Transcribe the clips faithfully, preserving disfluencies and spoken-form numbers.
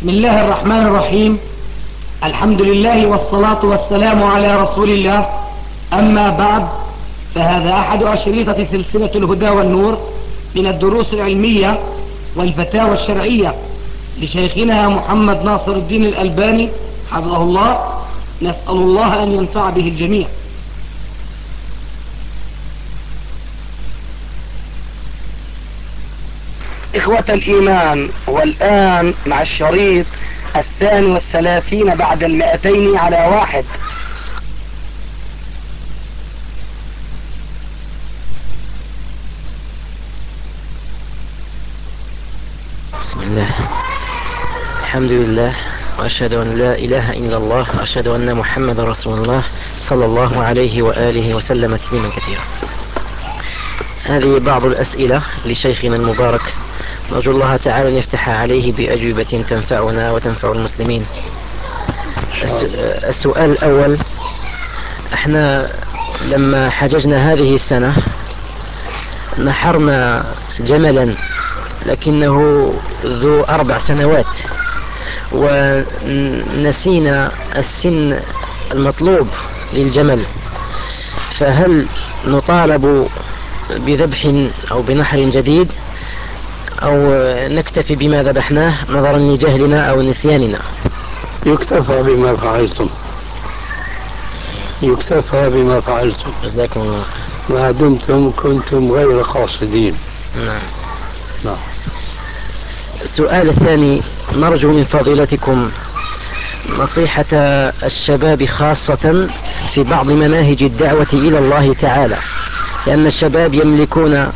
بسم الله الرحمن الرحيم. الحمد لله والصلاة والسلام على رسول الله. أما بعد، فهذا أحد أشريطة سلسلة الهدى والنور من الدروس العلمية والفتاوى الشرعية لشيخنا محمد ناصر الدين الألباني حفظه الله. نسأل الله أن ينفع به الجميع. إخوة الإيمان، والآن مع الشريط الثاني والثلاثين بعد المائتين على واحد. بسم الله، الحمد لله، وأشهد أن لا إله إلا الله، وأشهد أن محمد رسول الله صلى الله عليه وآله وسلم تسليما كثيرا. هذه بعض الأسئلة لشيخنا المبارك، نرجو الله تعالى أن يفتح عليه بأجوبة تنفعنا وتنفع المسلمين. السؤال الأول: احنا لما حججنا هذه السنة نحرنا جملا لكنه ذو أربع سنوات، ونسينا السن المطلوب للجمل، فهل نطالب بذبح أو بنحر جديد أو نكتفي بما ذبحناه نظرا لجهلنا أو نسياننا؟ يكتفى بما فعلتم، يكتفى بما فعلتم. جزاكم الله ما دمتم كنتم غير قاصدين. نعم. نعم. السؤال الثاني: نرجو من فضيلتكم نصيحة الشباب خاصة في بعض مناهج الدعوة إلى الله تعالى، لأن الشباب يملكون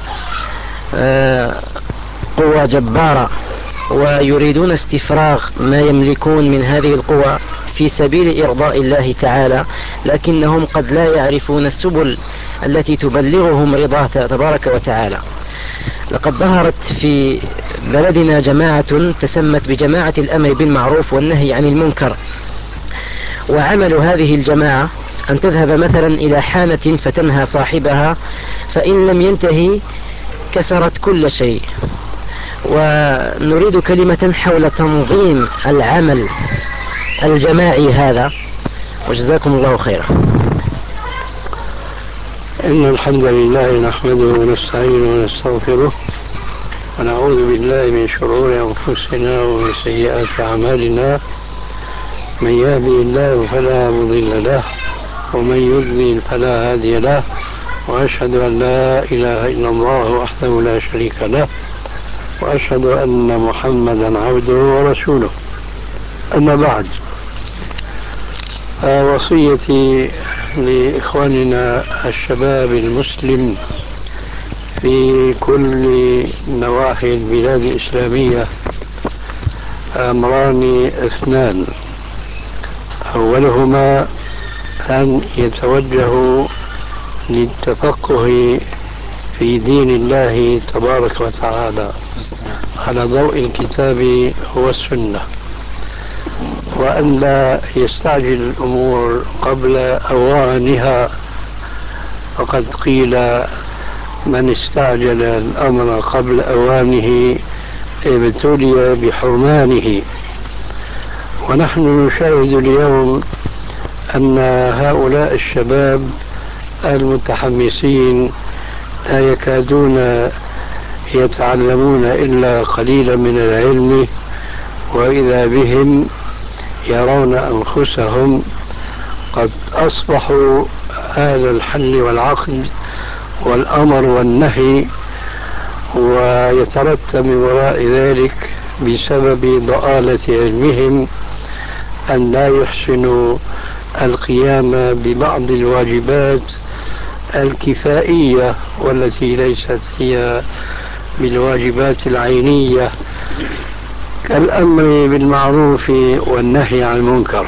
قوة جبارة ويريدون استفراغ ما يملكون من هذه القوى في سبيل إرضاء الله تعالى، لكنهم قد لا يعرفون السبل التي تبلغهم رضاه تبارك وتعالى. لقد ظهرت في بلدنا جماعة تسمت بجماعة الأمر بالمعروف والنهي عن المنكر، وعمل هذه الجماعة أن تذهب مثلا إلى حانة فتنهى صاحبها، فإن لم ينتهي كسرت كل شيء. ونريد كلمة حول تنظيم العمل الجماعي هذا، وجزاكم الله خيرا. إن الحمد لله نحمده ونستعينه ونستغفره، ونعوذ بالله من شرور أنفسنا ومن سيئات أعمالنا. من يهدي الله فلا مضل له، ومن يضلل فلا هادي له، وأشهد أن لا إله إلا الله وحده لا شريك له، وأشهد أن محمدا عبده ورسوله. أما بعد، وصيتي لإخواننا الشباب المسلم في كل نواحي البلاد الإسلامية أمران اثنان: أولهما أن يتوجهوا للتفقه في دين الله تبارك وتعالى على ضوء الكتاب والسنة، وأن لا يستعجل الأمور قبل أوانها، فقد قيل: من استعجل الأمر قبل أوانه ابتلي بحرمانه. ونحن نشاهد اليوم أن هؤلاء الشباب المتحمسين لا يكادون يتعلمون إلا قليلا من العلم، وإذا بهم يرون أنفسهم قد أصبحوا أهل الحل والعقد والأمر والنهي، ويترتب من وراء ذلك بسبب ضآلة علمهم أن لا يحسنوا القيام ببعض الواجبات الكفائية، والتي ليست هي بالواجبات العينية، كالأمر بالمعروف والنهي عن المنكر.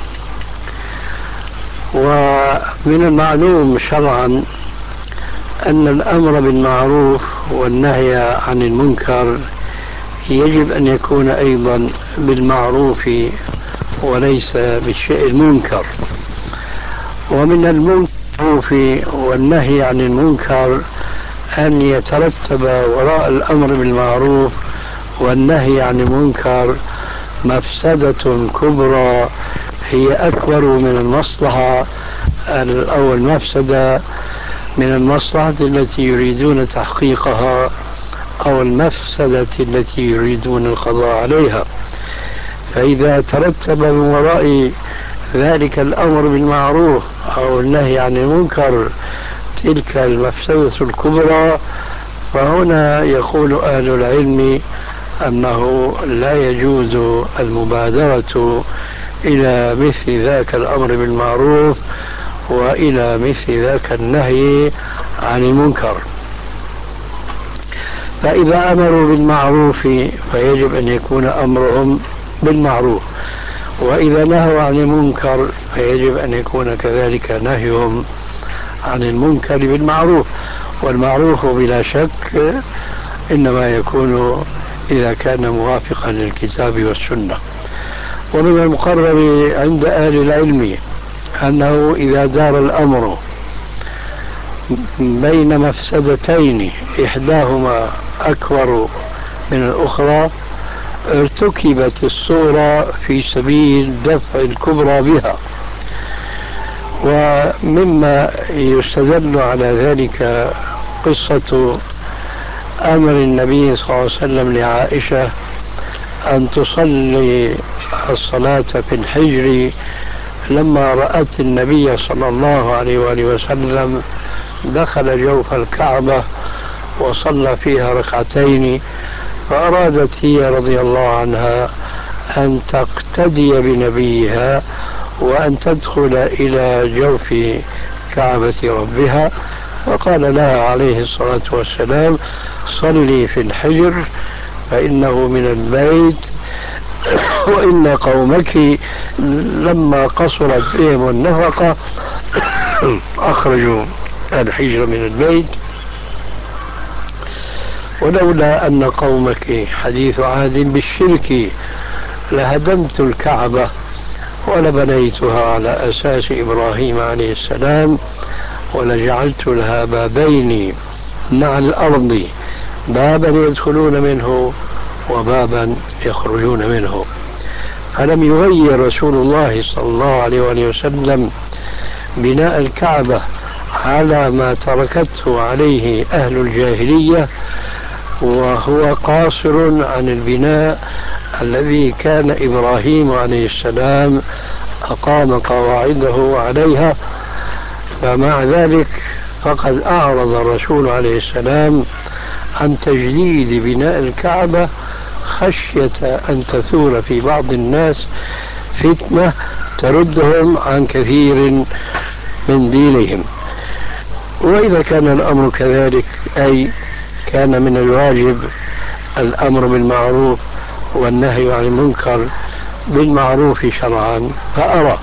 ومن المعلوم شرعا أن الأمر بالمعروف والنهي عن المنكر يجب أن يكون أيضا بالمعروف وليس بالشيء المنكر. ومن المعروف والنهي عن المنكر أن يترتب وراء الأمر بالمعروف والنهي عن المنكر مفسدة كبرى هي أكبر من المصلحة أو المفسدة من المصلحة التي يريدون تحقيقها أو المفسدة التي يريدون القضاء عليها. فإذا ترتب من وراء ذلك الأمر بالمعروف أو النهي عن المنكر تلك المفسدة الكبرى، فهنا يقول أهل العلم أنه لا يجوز المبادرة إلى مثل ذاك الأمر بالمعروف وإلى مثل ذاك النهي عن المنكر. فإذا أمروا بالمعروف فيجب أن يكون أمرهم بالمعروف، وإذا نهوا عن المنكر فيجب أن يكون كذلك نهيهم عن المنكر بالمعروف. والمعروف بلا شك إنما يكون إذا كان موافقا للكتاب والسنة. ومن المقرر عند أهل العلم أنه إذا دار الأمر بين مفسدتين إحداهما أكبر من الأخرى ارتكبت الصورة في سبيل دفع الكبرى بها. ومما يستدل على ذلك قصة أمر النبي صلى الله عليه وسلم لعائشة أن تصلي الصلاة في الحجر لما رأت النبي صلى الله عليه وآله وسلم دخل جوف الكعبة وصلى فيها ركعتين، فأرادت هي رضي الله عنها أن تقتدي بنبيها وأن تدخل إلى جوف كعبة ربها، وقال لها عليه الصلاة والسلام: صلي في الحجر فإنه من البيت، وإن قومك لما قصرت بهم النفقة أخرجوا الحجر من البيت، ولولا أن قومك حديث عهد بالشرك لهدمت الكعبة ولبنيتها على أساس إبراهيم عليه السلام ولجعلت لها بابين مع الأرض، بابا يدخلون منه وبابا يخرجون منه. فلم يغير رسول الله صلى الله عليه وسلم بناء الكعبة على ما تركته عليه أهل الجاهلية، وهو قاصر عن البناء الذي كان إبراهيم عليه السلام أقام قواعده عليها. فمع ذلك فقد أعرض الرسول عليه السلام عن تجديد بناء الكعبة خشية أن تثور في بعض الناس فتنة تردهم عن كثير من دينهم. وإذا كان الأمر كذلك، أي كان من الواجب الأمر بالمعروف والنهي عن المنكر بالمعروف شرعا، فأرى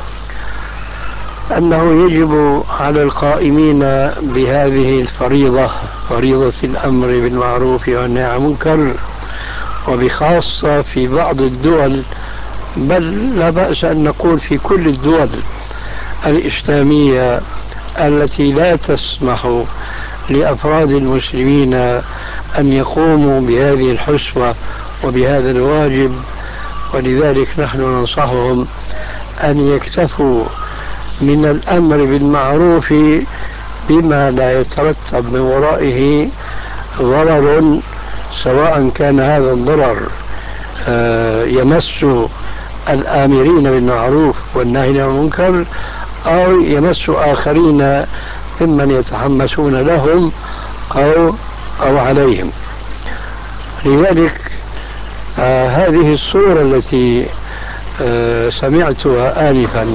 أنه يجب على القائمين بهذه الفريضة، فريضة الأمر بالمعروف والنهي عن المنكر، وبخاصة في بعض الدول، بل لا بأس أن نقول في كل الدول الإسلامية التي لا تسمح لأفراد المسلمين أن يقوموا بهذه الحسوة وبهذا الواجب. ولذلك نحن ننصحهم أن يكتفوا من الأمر بالمعروف بما لا يترتب من ورائه ضرر، سواء كان هذا الضرر يمس الآمرين بالمعروف والناهين عن المنكر أو يمس آخرين ممن يتحمسون لهم أو أو عليهم. لذلك آه هذه الصورة التي آه سمعتها آنفا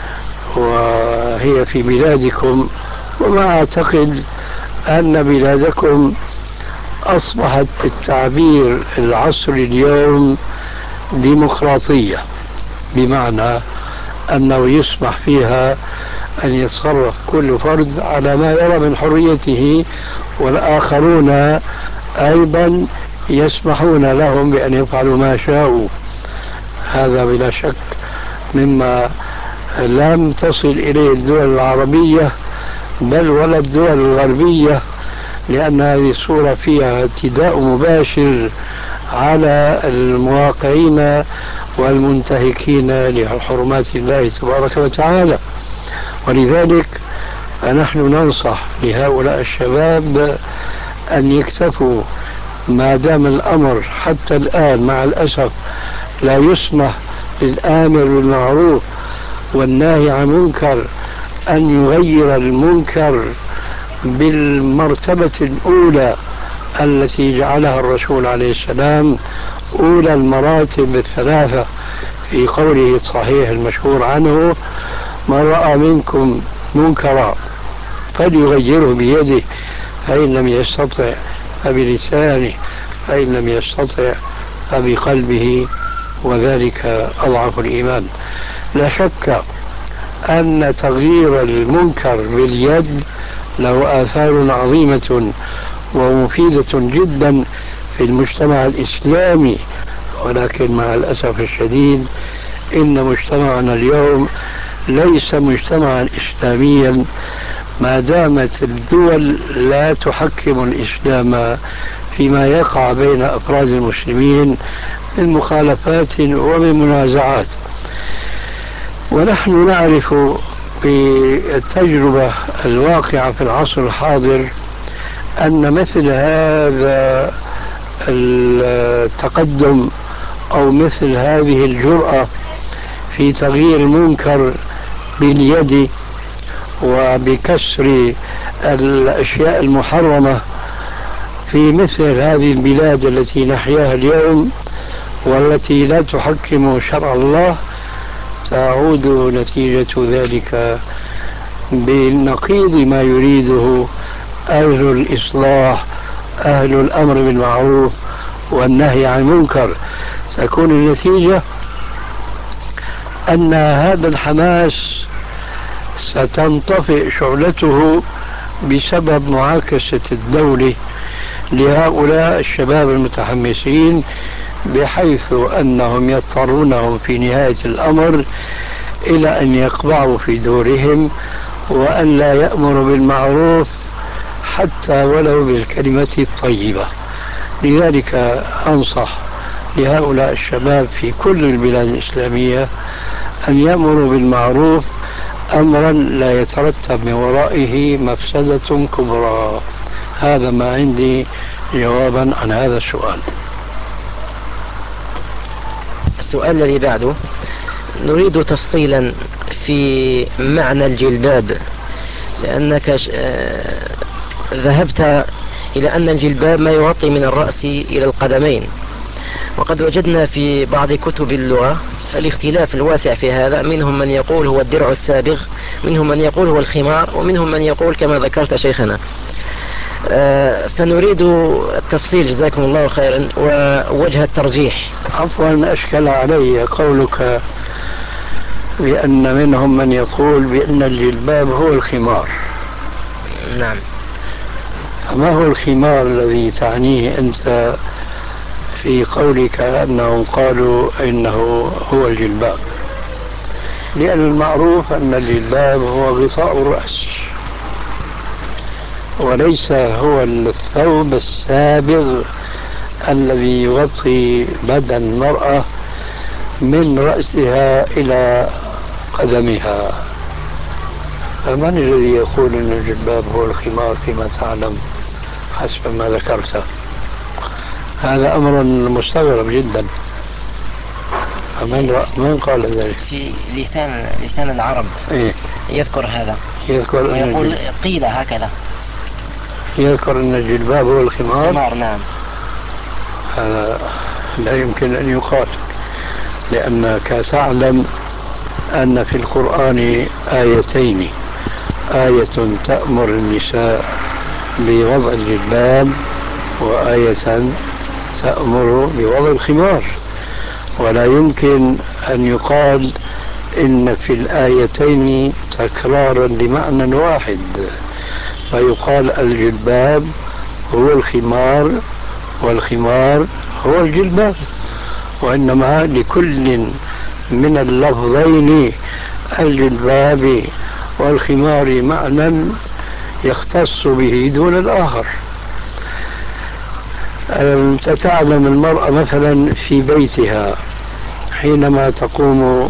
وهي في بلادكم، وما أعتقد أن بلادكم أصبحت التعبير العصري اليوم ديمقراطية، بمعنى أنه يسمح فيها أن يتصرف كل فرد على ما يرى من حريته، والآخرون أيضا يسمحون لهم بأن يفعلوا ما شاءوا. هذا بلا شك مما لم تصل إليه الدول العربية بل ولا الدول الغربية، لأن هذه الصورة فيها اعتداء مباشر على المواقعين والمنتهكين لحرمات الله تبارك وتعالى. ولذلك فنحن ننصح لهؤلاء الشباب أن يكتفوا ما دام الأمر حتى الآن مع الأسف لا يسمح للآمر بالمعروف والناهي عن المنكر أن يغير المنكر بالمرتبة الأولى التي جعلها الرسول عليه السلام أولى المراتب الثلاثة في قوله الصحيح المشهور عنه: من رأى منكم منكرا فليغيره بيده، فإن لم يستطع فبلسانه، فإن لم يستطع فبقلبه، وذلك أضعف الإيمان. لا شك أن تغيير المنكر باليد له آثار عظيمة ومفيدة جدا في المجتمع الإسلامي، ولكن مع الأسف الشديد إن مجتمعنا اليوم ليس مجتمعا إسلاميا ما دامت الدول لا تحكم الإسلام فيما يقع بين أفراد المسلمين من مخالفات ومن منازعات. ونحن نعرف بالتجربة الواقعة في العصر الحاضر أن مثل هذا التقدم أو مثل هذه الجرأة في تغيير المنكر باليد وبكسر الأشياء المحرمة في مثل هذه البلاد التي نحياها اليوم والتي لا تحكم شرع الله، تعود نتيجة ذلك بنقيض ما يريده أهل الإصلاح، أهل الأمر بالمعروف والنهي عن المنكر. تكون النتيجة أن هذا الحماس ستنطفئ شعلته بسبب معاكسة الدولة لهؤلاء الشباب المتحمسين، بحيث أنهم يضطرونهم في نهاية الأمر إلى أن يقبعوا في دورهم وأن لا يأمروا بالمعروف حتى ولو بالكلمة الطيبة. لذلك أنصح لهؤلاء الشباب في كل البلاد الإسلامية أن يأمروا بالمعروف أمرا لا يترتب من ورائه مفسدة كبرى. هذا ما عندي جوابا عن هذا السؤال. السؤال الذي بعده نريد تفصيلا في معنى الجلباب، لأنك ذهبت إلى أن الجلباب ما يغطي من الرأس إلى القدمين، وقد وجدنا في بعض كتب اللغة الاختلاف الواسع في هذا، منهم من يقول هو الدرع السابغ، منهم من يقول هو الخمار، ومنهم من يقول كما ذكرت شيخنا. فنريد التفصيل جزاكم الله خيرا ووجه الترجيح. عفوا، أشكل علي قولك بأن منهم من يقول بأن الجلباب هو الخمار. نعم. فما هو الخمار الذي تعنيه أنت في قولك أنهم قالوا إنه هو الجلباب؟ لأن المعروف أن الجلباب هو غطاء الرأس وليس هو الثوب السابغ الذي يغطي بدن المرأة من رأسها إلى قدمها. فمن الذي يقول أن الجلباب هو الخمار فيما تعلم حسب ما ذكرت؟ هذا أمر مستغرب جدا. فمن من قال ذلك؟ في لسان لسان العرب إيه؟ يذكر هذا، يذكر ويقول قيل هكذا، يذكر أن الجلباب هو الخمار. الخمار نعم. هذا لا يمكن أن يقال، لأنك تعلم أن في القرآن آيتين: آية تأمر النساء بوضع الجلباب، وآية تأمر بوضع الخمار. ولا يمكن أن يقال إن في الآيتين تكرارا لمعنى واحد، فيقال الجلباب هو الخمار والخمار هو الجلباب، وإنما لكل من اللفظين الجلباب والخمار معنى يختص به دون الآخر. ألم تتعلم المرأة مثلا في بيتها حينما تقوم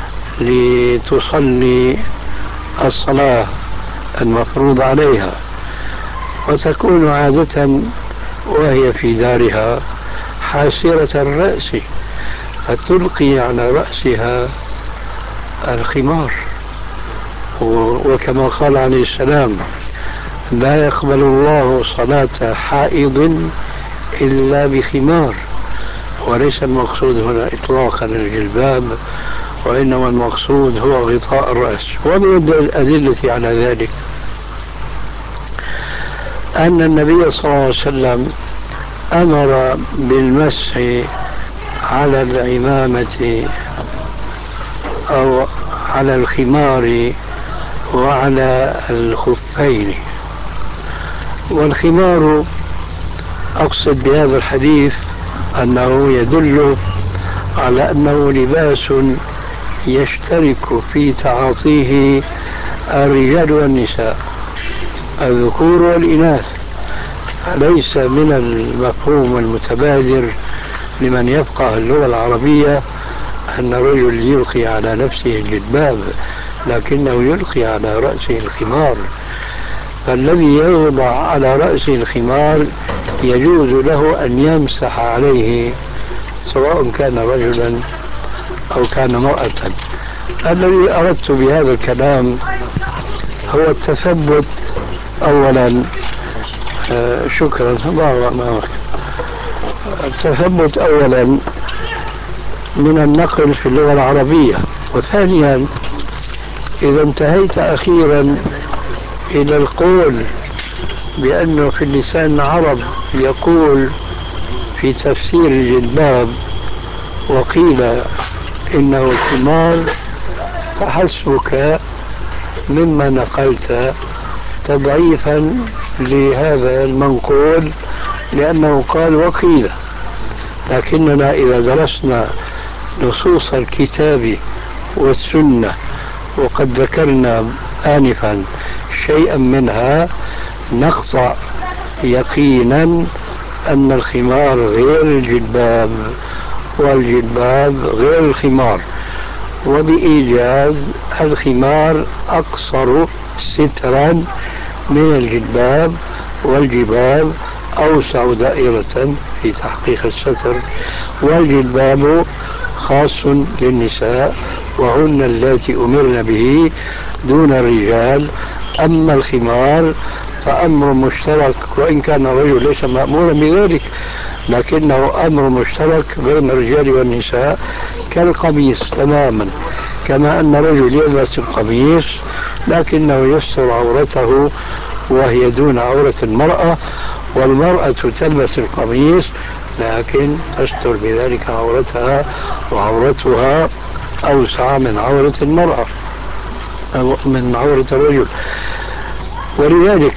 لتصلي الصلاة المفروض عليها، وتكون عادة وهي في دارها حاسرة الرأس، فتلقي على رأسها الخمار، وكما قال عليه السلام: لا يقبل الله صلاة حائض إلا بخمار. وليس المقصود هنا إطلاقا الجلباب، وإنما المقصود هو غطاء الرأس. ومن الأدلة على ذلك أن النبي صلى الله عليه وسلم أمر بالمسح على العمامة أو على الخمار وعلى الخفين. والخمار أقصد بهذا الحديث أنه يدل على أنه لباس يشترك في تعاطيه الرجال والنساء، الذكور والإناث. ليس من المفهوم المتبادر لمن يفقه اللغة العربية أن الرجل يلقي على نفسه الجلباب، لكنه يلقي على رأسه الخمار. فالذي يوضع على رأسه الخمار يجوز له أن يمسح عليه سواء كان رجلا أو كان امرأة. الذي أردت بهذا الكلام هو التثبت أولا. آه شكرا الله أمامك. التثبت أولا من النقل في اللغة العربية، وثانيا إذا انتهيت أخيرا إلى القول بأنه في اللسان العرب يقول في تفسير الجلباب وقيل إنه خمار، فحسبك مما نقلت تضعيفا لهذا المنقول، لأنه قال وقيل. لكننا إذا درسنا نصوص الكتاب والسنة وقد ذكرنا آنفا شيئا منها نقطع يقينا أن الخمار غير الجلباب والجلباب غير الخمار، وبإيجاز الخمار أقصر سترا من الجلباب، والجلباب أوسع دائرة في تحقيق الستر، والجلباب خاص للنساء وهن اللاتي أمرن به دون الرجال. أما الخمار فأمر مشترك، وإن كان الرجل ليس مأمورا بذلك لكنه أمر مشترك بين الرجال والنساء كالقميص تماما، كما أن الرجل يلبس القميص لكنه يستر عورته وهي دون عورة المرأة، والمرأة تلبس القميص لكن تستر بذلك عورتها، وعورتها أوسع من عورة المرأة أو من عورة الرجل. ولذلك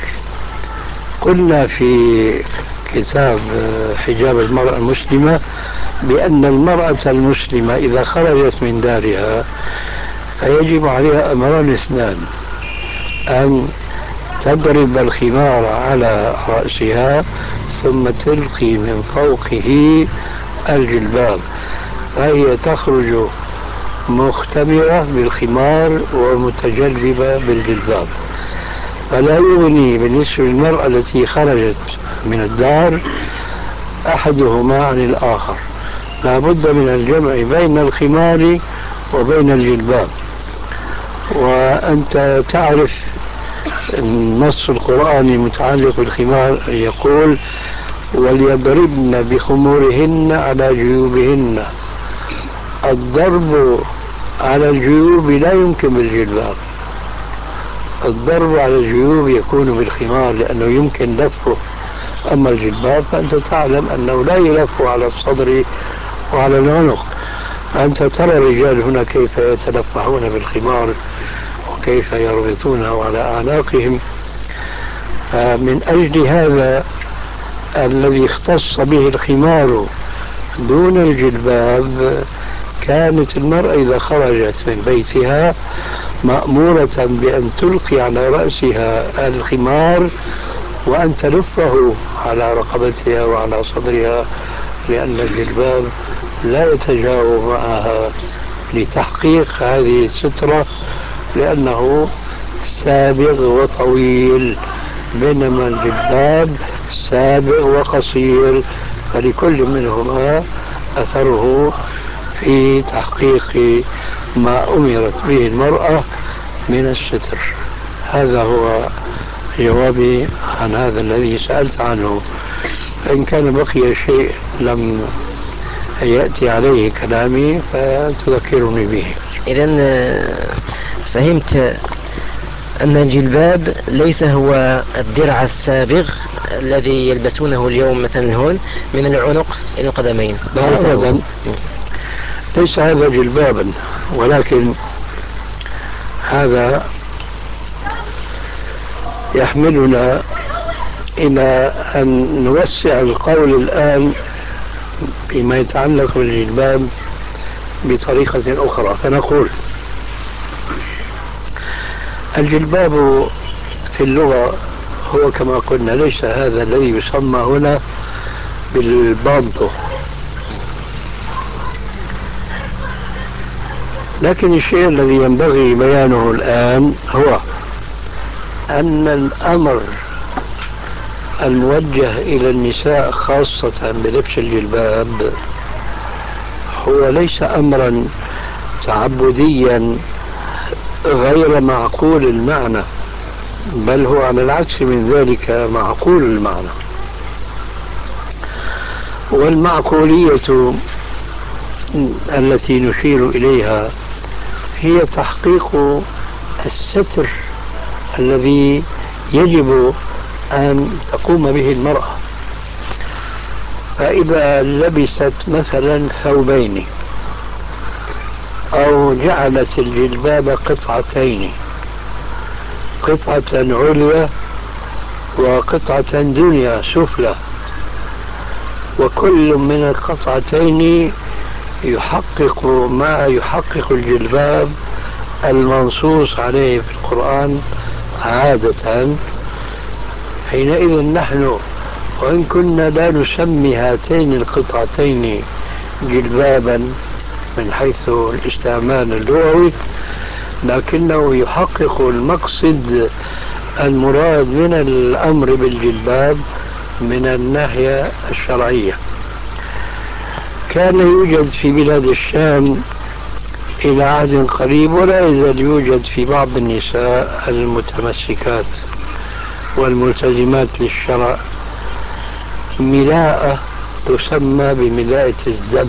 قلنا في كتاب حجاب المرأة المسلمة بأن المرأة المسلمة إذا خرجت من دارها فيجب عليها أمران اثنان: أن تضرب الخمار على رأسها ثم تلقي من فوقه الجلباب، فهي تخرج مختمرة بالخمار ومتجلبة بالجلباب. فلا يغني بالنسبة للمرأة التي خرجت من الدار أحدهما عن الآخر، لا بد من الجمع بين الخمار وبين الجلباب. وأنت تعرف النص القرآني المتعلق بالخمار يقول: وليضربن بخمورهن على جيوبهن. الضرب على الجيوب لا يمكن بالجلباب، الضرب على الجيوب يكون بالخمار لأنه يمكن لفه. أما الجلباب فأنت تعلم أنه لا يلف على الصدر وعلى العنق. أنت ترى الرجال هنا كيف يتلفحون بالخمار وكيف يربطونه على أعناقهم. من أجل هذا الذي اختص به الخمار دون الجلباب كانت المرأة إذا خرجت من بيتها مأمورة بأن تلقي على رأسها الخمار وأن تلفه على رقبتها وعلى صدرها، لأن الجلباب لا يتجاوب معها لتحقيق هذه السترة، لأنه سابغ وطويل، بينما الجلباب سابغ وقصير، فلكل منهما أثره في تحقيق ما أمرت به المرأة من الستر. هذا هو جوابي عن هذا الذي سألت عنه. فإن كان بقي شيء لم يأتي عليه كلامي فتذكرني به. إذن فهمت أن الجلباب ليس هو الدرع السابغ الذي يلبسونه اليوم مثلا هون من العنق إلى القدمين. لا أبدا، ليس هذا جلبابا، ولكن هذا يحملنا إلى أن نوسع القول الآن فيما يتعلق بالجلباب بطريقة أخرى. فنقول الجلباب في اللغة هو كما قلنا ليس هذا الذي يسمى هنا بالبانطو، لكن الشيء الذي ينبغي بيانه الآن هو أن الأمر الموجه إلى النساء خاصة بلبس الجلباب هو ليس أمرا تعبديا غير معقول المعنى، بل هو على العكس من ذلك معقول المعنى. والمعقولية التي نشير إليها هي تحقيق الستر الذي يجب أن تقوم به المرأة. فإذا لبست مثلا ثوبين أو جعلت الجلباب قطعتين، قطعة عليا وقطعة دنيا سفلى، وكل من القطعتين يحقق ما يحقق الجلباب المنصوص عليه في القرآن عادة، حينئذ نحن وإن كنا لا نسمي هاتين القطعتين جلبابا من حيث الاستعمال اللغوي، لكنه يحقق المقصد المراد من الأمر بالجلباب من الناحية الشرعية. كان يوجد في بلاد الشام إلى عهد قريب، ولا يزال يوجد في بعض النساء المتمسكات والملتزمات للشرع ملاءة تسمى بملاءة الزم.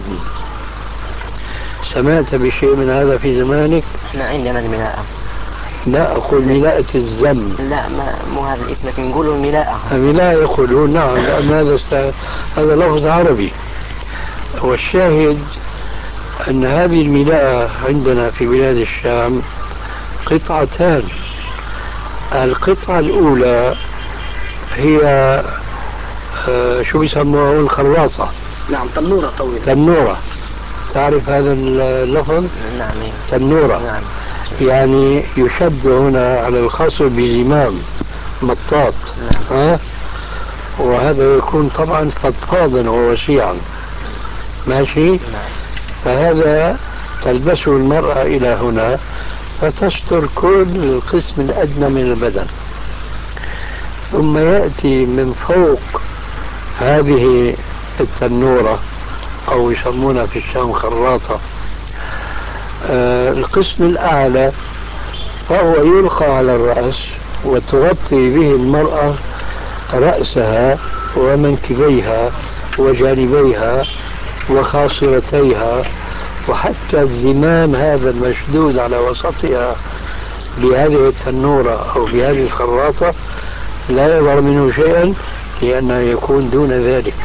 سمعت بشيء من هذا في زمانك؟ احنا عندنا الملاءة. لا أقول ملاءة الزم. لا، ما مو هذا الاسم، لكن نقولوا الملاءة. الملاءة يقولون نعم، لأن هذا است... هذا لفظ عربي. والشاهد أن هذه الملاءة عندنا في بلاد الشام قطعتان. القطعة الأولى هي آه شو بيسموها الخراطة. نعم، تنورة طويلة. تنورة، تعرف هذا اللفظ؟ نعم. تنورة. نعم. يعني يشد هنا على الخصر بزمام مطاط. نعم. ها؟ وهذا يكون طبعا فضفاضا ووسيعا. ماشي. نعم. فهذا تلبسه المرأة إلى هنا فتستر كل القسم الأدنى من البدن، ثم يأتي من فوق هذه التنورة أو يسمونها في الشام خراطة آه القسم الأعلى، فهو يلقى على الرأس وتغطي به المرأة رأسها ومنكبيها وجانبيها وخاصرتيها، وحتى الزمام هذا المشدود على وسطها بهذه التنورة أو بهذه الخراطة لا يظهر منه شيئا، لأنه يكون دون ذلك.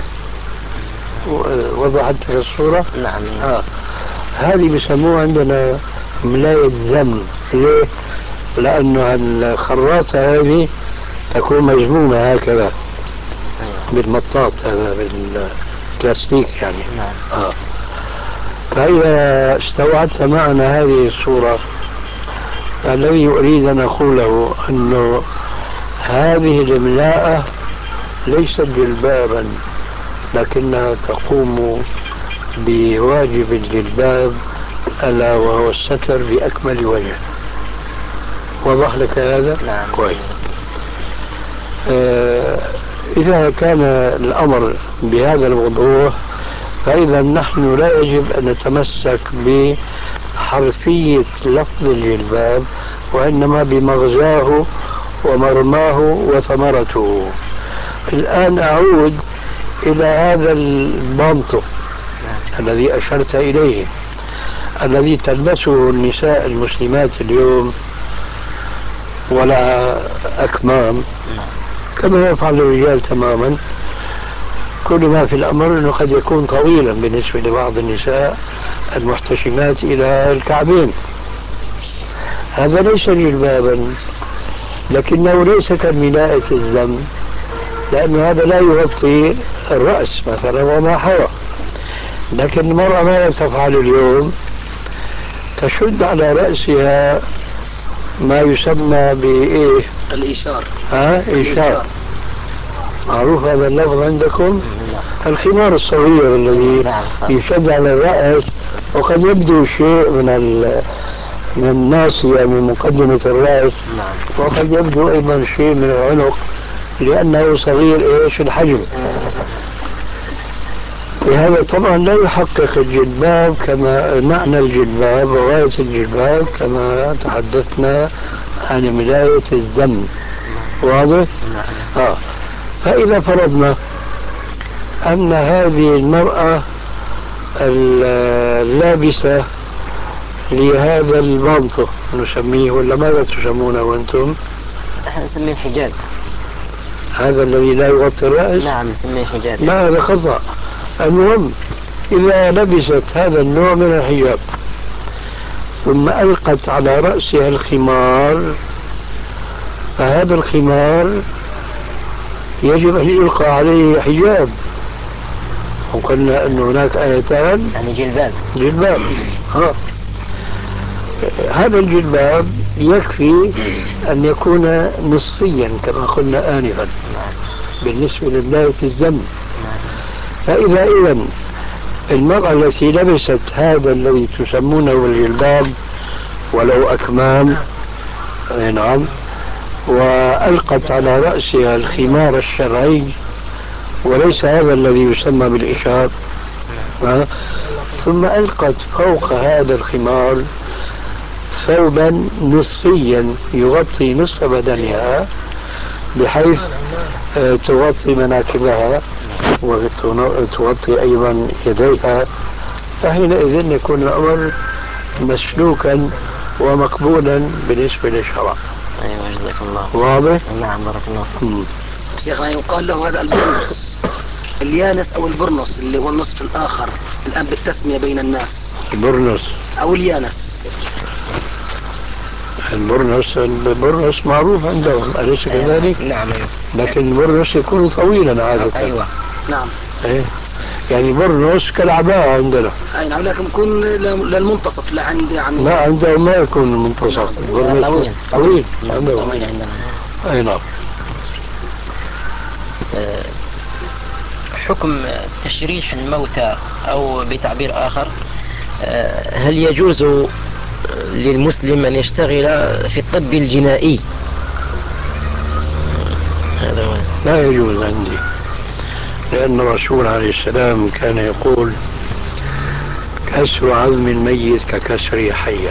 وضحت لك الصورة؟ نعم. آه. هذه بسموها عندنا ملاية زم. ليه؟ لأنه الخراطة هذه تكون مجمومة هكذا بالمطاط، هذا بالبلاستيك يعني. نعم. آه. فإذا استوعبت معنى هذه الصورة، الذي أريد أن أقوله أنه هذه الملاءة ليست جلبابا لكنها تقوم بواجب الجلباب ألا وهو الستر بأكمل وجه. وضح لك هذا؟ نعم. كويس. آه إذا كان الأمر بهذا الوضوح فإذا نحن لا يجب أن نتمسك بحرفية لفظ الجلباب وإنما بمغزاه ومرماه وثمرته. الآن أعود إلى هذا المنطق الذي أشرت إليه الذي تلبسه النساء المسلمات اليوم ولا أكمام كما يفعل الرجال تماما. كل ما في الأمر أنه قد يكون طويلا بالنسبة لبعض النساء المحتشمات إلى الكعبين. هذا ليس جلبابا لكنه ليس كملاءة الذم، لأن هذا لا يغطي الرأس مثلا وما حوى. لكن المرأة ماذا تفعل اليوم؟ تشد على رأسها ما يسمى بإيه؟ الإيشار. ها؟ إيشار. معروف هذا اللفظ عندكم؟ الخمار الصغير الذي يشد على الرأس وقد يبدو شيء من ال من الناصية من مقدمة الرأس، وقد يبدو أيضا شيء من العنق لأنه صغير إيش الحجم. وهذا طبعا لا يحقق الجلباب كما معنى الجلباب وغاية الجلباب كما تحدثنا عن ملاية الذم. واضح؟ آه. فإذا فرضنا أن هذه المرأة اللابسة لهذا المنطق نسميه ولا ماذا تسمونه أنتم؟ نحن نسميه حجاب. هذا الذي لا يغطي الرأس؟ نعم نسميه حجاب. لا هذا خطأ. المهم إذا لبست هذا النوع من الحجاب ثم ألقت على رأسها الخمار فهذا الخمار يجب أن يلقى عليه حجاب. وقلنا أن هناك آيتان يعني جلباب جلباب ها. هذا الجلباب يكفي أن يكون نصفيا كما قلنا آنفا بالنسبة لبداية الذم. فإذا إذن المرأة التي لبست هذا الذي تسمونه الجلباب ولو أكمام نعم وألقت على رأسها الخمار الشرعي وليس هذا الذي يسمى بالإشار ثم ألقت فوق هذا الخمار ثوبا نصفيا يغطي نصف بدنها بحيث تغطي مناكبها وتغطي أيضا يديها، فحينئذ يكون الأمر مسلوكا ومقبولا بالنسبة للشرع. أيوة جزاك الله. واضح؟ نعم بارك الله فيك. شيخنا يقال له هذا البرنس اليانس أو البرنس اللي هو النصف الآخر الآن بالتسمية بين الناس. البرنس أو اليانس. البرنس البرنس معروف عندهم أليس كذلك؟ نعم. لكن البرنس يكون طويلا عادة. أيوة نعم. إيه يعني برنس كالعباءة عندنا. أي نعم لكن يكون للمنتصف لا عندي يعني. لا عندهم ما يكون المنتصف. طويل طويل طويل عندهم. طويل عندنا. أي نعم. حكم تشريح الموتى أو بتعبير آخر، هل يجوز للمسلم أن يشتغل في الطب الجنائي؟ هذا هو. لا يجوز عندي، لأن الرسول عليه السلام كان يقول كسر عظم الميت ككسره حيا.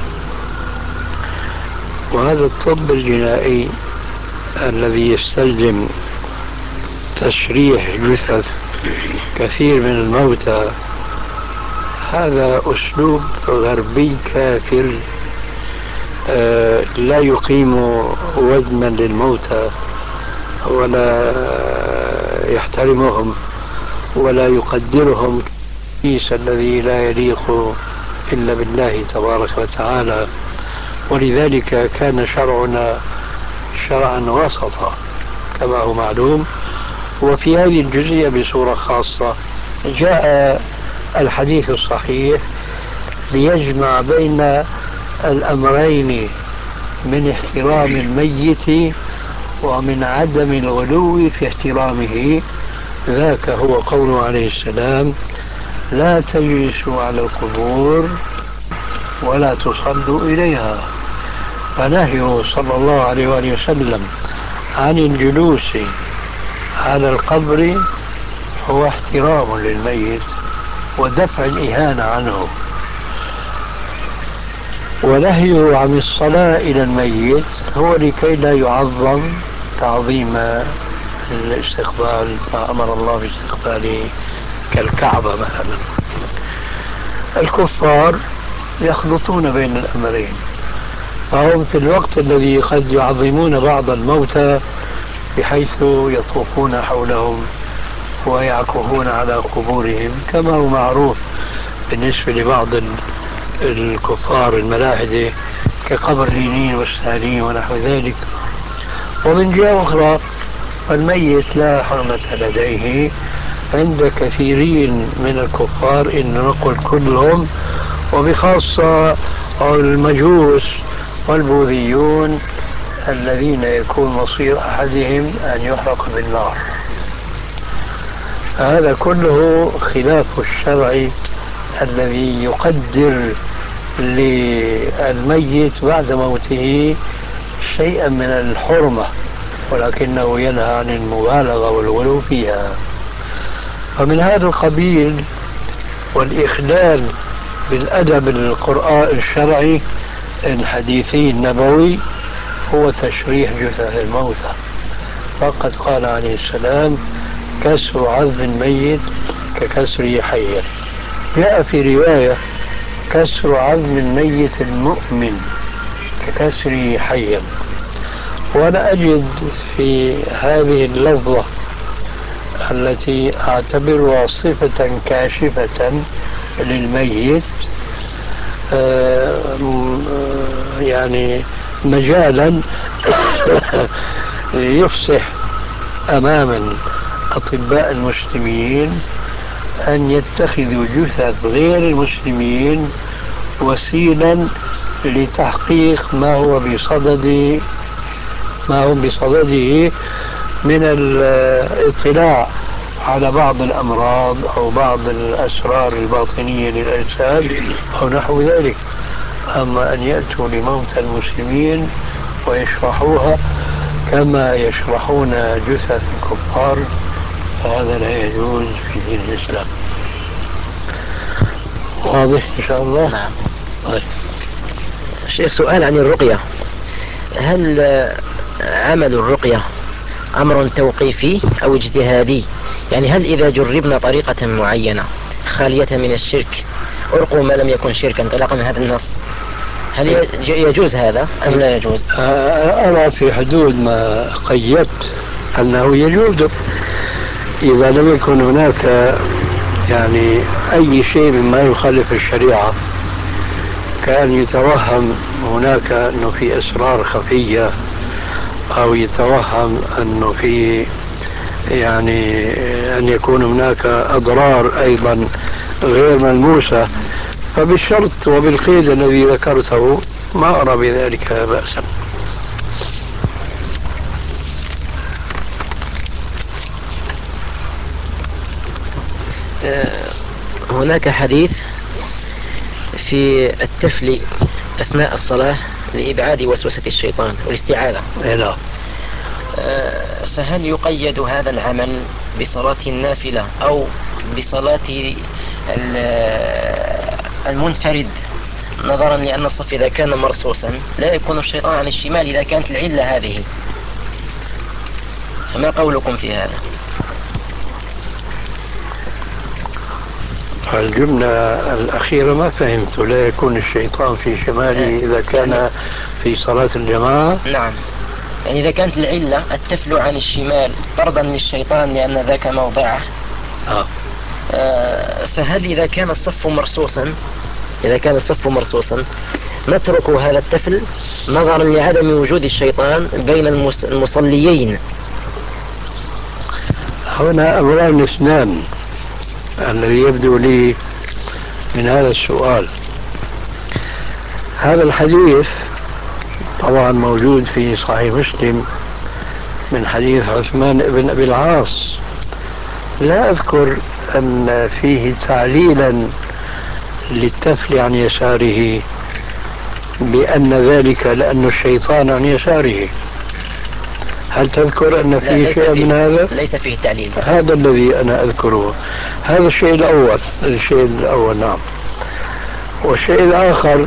وهذا الطب الجنائي الذي يستلزم تشريح جثث كثير من الموتى هذا أسلوب غربي كافر آه لا يقيم وزنا للموتى ولا يحترمهم ولا يقدرهم التقديس الذي لا يليق إلا بالله تبارك وتعالى. ولذلك كان شرعنا شرعا وسطا كما هو معلوم. وفي هذه الجزئية بصورة خاصة جاء الحديث الصحيح ليجمع بين الأمرين من احترام الميت ومن عدم الغلو في احترامه. ذاك هو قوله عليه السلام: لا تجلسوا على القبور ولا تصلوا إليها. فنهيه صلى الله عليه وآله وسلم عن الجلوس على القبر هو احترام للميت ودفع الإهانة عنه، ونهيه عن الصلاة إلى الميت هو لكي لا يعظم تعظيم الاستقبال ما أمر الله باستقباله كالكعبة مثلا. الكفار يخلطون بين الأمرين، فهم في الوقت الذي قد يعظمون بعض الموتى بحيث يطوفون حولهم ويعكفون على قبورهم كما هو معروف بالنسبة لبعض الكفار الملاحدة كقبر لينين والسالين ونحو ذلك. ومن جهة أخرى فالميت لا حرمة لديه عند كثيرين من الكفار، إن نقول كلهم، وبخاصة المجوس والبوذيون الذين يكون مصير أحدهم أن يحرق بالنار. هذا كله خلاف الشرع الذي يقدر للميت بعد موته شيئا من الحرمة، ولكنه ينهى عن المبالغة والغلو فيها. فمن هذا القبيل والإخلال بالأدب القرآن الشرعي الحديثي النبوي هو تشريح جثث الموتى. فقد قال عليه السلام: كسر عظم الميت ككسره حيا. جاء في رواية: كسر عظم الميت المؤمن ككسره حيا. وأنا أجد في هذه اللفظة التي أعتبرها صفة كاشفة للميت يعني مجالا يفسح أمام أطباء المسلمين أن يتخذوا جثث غير المسلمين وسيلا لتحقيق ما هو بصدد ما هو بصدده من الاطلاع على بعض الأمراض أو بعض الأسرار الباطنية للأجساد أو نحو ذلك. أما أن يأتوا لموتى المسلمين ويشرحوها كما يشرحون جثث الكفار فهذا لا يجوز في دين الإسلام. واضح إن شاء الله؟ نعم. طيب. شيخ، سؤال عن الرقية: هل عمل الرقية أمر توقيفي أو اجتهادي؟ يعني هل إذا جربنا طريقة معينة خالية من الشرك أرقوا ما لم يكن شركا انطلاقا من هذا النص، هل يجوز هذا أم لا يجوز؟ أرى في حدود ما قيدت أنه يجوز إذا لم يكن هناك يعني أي شيء مما يخالف الشريعة، كان يتوهم هناك أنه في أسرار خفية أو يتوهم أنه في يعني أن يكون هناك أضرار أيضا غير ملموسة، فبالشرط وبالقيد الذي ذكرته ما أرى بذلك بأسا. هناك حديث في التفل أثناء الصلاة لإبعاد وسوسة الشيطان والاستعاذة. لا. فهل يقيد هذا العمل بصلاة النافلة أو بصلاة المنفرد، نظرا لأن الصف إذا كان مرصوصا لا يكون الشيطان عن الشمال إذا كانت العلة هذه؟ فما قولكم في هذا؟ الجملة الأخيرة ما فهمت. لا يكون الشيطان في شماله إذا كان يعني في صلاة الجماعة؟ نعم، يعني إذا كانت العلة التفل عن الشمال طردا للشيطان لأن ذاك موضعه. آه. آه فهل إذا كان الصف مرصوصا إذا كان الصف مرصوصا نترك هذا التفل نظرا لعدم وجود الشيطان بين المصليين؟ هنا أمران اثنان الذي يبدو لي من هذا السؤال. هذا الحديث طبعا موجود في صحيح مسلم من حديث عثمان بن أبي العاص لا أذكر أن فيه تعليلا للتفل عن يساره بأن ذلك لأن الشيطان عن يساره. هل تذكر أن فيه شيء من هذا؟ ليس فيه تعليل. هذا الذي أنا أذكره، هذا الشيء الأول. الشيء الأول نعم. والشيء الآخر،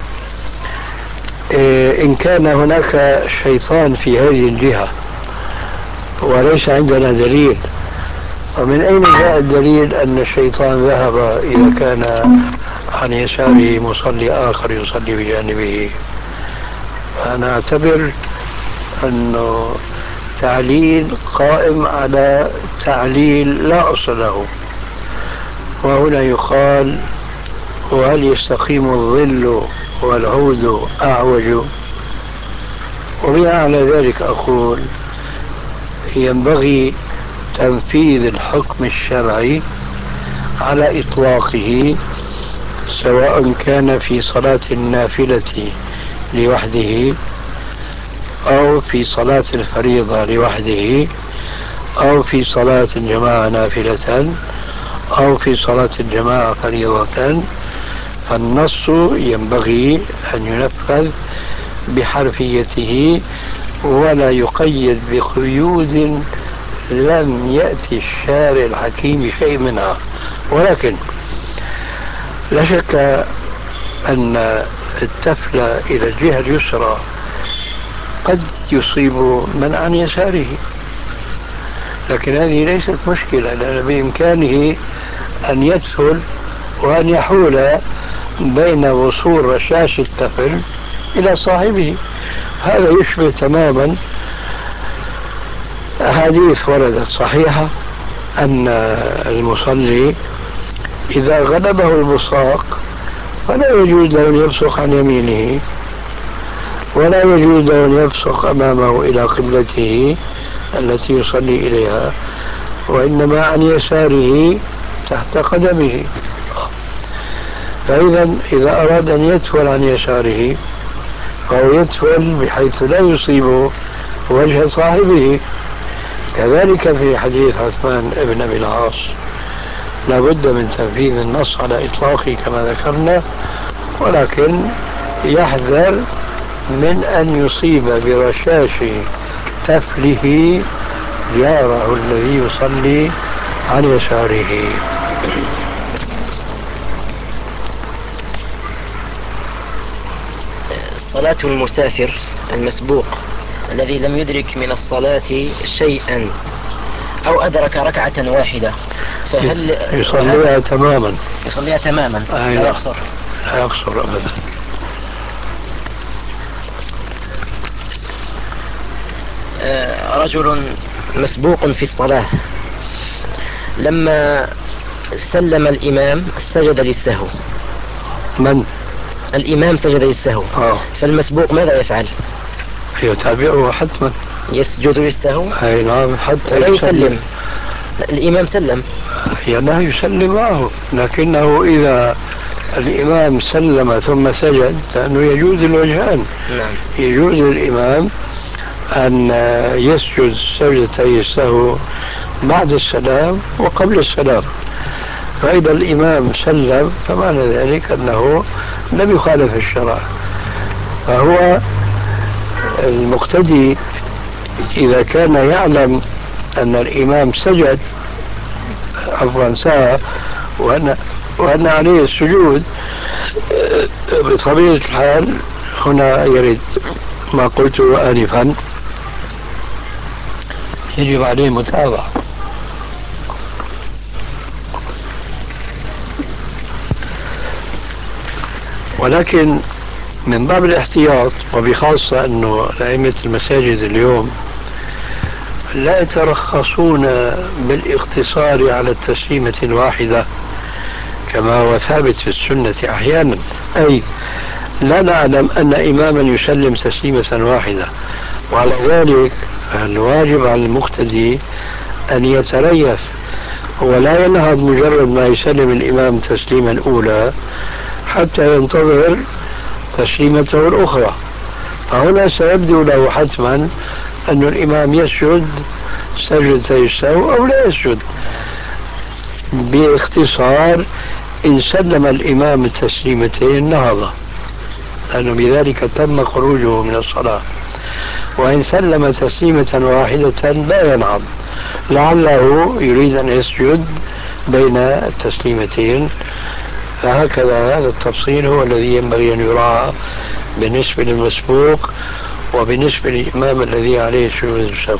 إن كان هناك شيطان في هذه الجهة وليس عندنا دليل، ومن أين جاء الدليل أن الشيطان ذهب إذا كان عن يساره مصلي آخر يصلي بجانبه؟ أنا أعتبر أنه تعليل قائم على تعليل لا أصل له. وهنا يقال: وهل يستقيم الظل والعود أعوج؟ وبناء على ذلك أقول: ينبغي تنفيذ الحكم الشرعي على إطلاقه، سواء كان في صلاة النافلة لوحده، أو في صلاة الفريضة لوحده، أو في صلاة الجماعة نافلة، أو في صلاة الجماعة فريضة. فالنص ينبغي أن ينفذ بحرفيته ولا يقيد بقيود لم يأتي الشارع الحكيم شيء منها. ولكن لا شك أن التفل إلى الجهة اليسرى قد يصيب من عن يساره، لكن هذه ليست مشكلة، لأن بإمكانه أن يدخل وأن يحول بين وصول رشاش التفل إلى صاحبه. هذا يشبه تماما أحاديث وردت صحيحة أن المصلي إذا غلبه البصاق فلا يجوز له أن يبصق عن يمينه، ولا يجوز له أن يبصق أمامه إلى قبلته التي يصلي إليها، وإنما عن يساره تحت قدمه. فإذا إذا أراد أن يدفل عن يساره فهو يدفل بحيث لا يصيب وجه صاحبه. كذلك في حديث عثمان بن أبي العاص لا بد من تنفيذ النص على إطلاقه كما ذكرنا، ولكن يحذر من أن يصيب برشاش تفله جاره الذي يصلي عن يساره. صلاة المسافر المسبوق الذي لم يدرك من الصلاة شيئا أو أدرك ركعة واحدة، فهل يصليها تماما؟ يصليها تماما لا يقصر؟ لا يقصر أبدا. رجل مسبوق في الصلاة لما سلم الإمام سجد للسهو. من؟ الإمام سجد للسهو. آه. فالمسبوق ماذا يفعل؟ يتابعه حتما، يسجد للسهو. أي نعم، حتى ولا يسلم. الإمام سلم، يعني يسلم معه، لكنه إذا الإمام سلم ثم سجد، لأنه يجوز الوجهان. نعم. يجوز للإمام أن يسجد سجدتي السهو بعد السلام وقبل السلام، فإذا الإمام سلم فمعنى ذلك أنه لم يخالف الشرع. فهو المقتدي إذا كان يعلم أن الإمام سجد عفوا سهى وأن, وأن عليه السجود، بطبيعة الحال هنا يرد ما قلته آنفا، يجب عليه متابعة. ولكن من باب الاحتياط، وبخاصة أنه أئمة المساجد اليوم لا يترخصون بالاقتصار على التسليمة الواحدة كما هو ثابت في السنة أحيانا، أي لا نعلم أن إماما يسلم تسليمة واحدة، وعلى ذلك الواجب على المقتدي أن يتريث ولا ينهض مجرد ما يسلم الإمام تسليما الأولى حتى ينتظر تسليمته الأخرى. فهنا سيبدو له حتما أن الإمام يسجد سجدة السهو أو لا يسجد. باختصار إن سلم الإمام التسليمتين نهض، لأنه بذلك تم خروجه من الصلاة، وإن سلم تسليمة واحدة لا ينهض، لعله يريد أن يسجد بين التسليمتين. فهكذا هذا التفصيل هو الذي ينبغي أن يراعى بالنسبة للمسبوق وبالنسبة للإمام الذي عليه سجود السهو.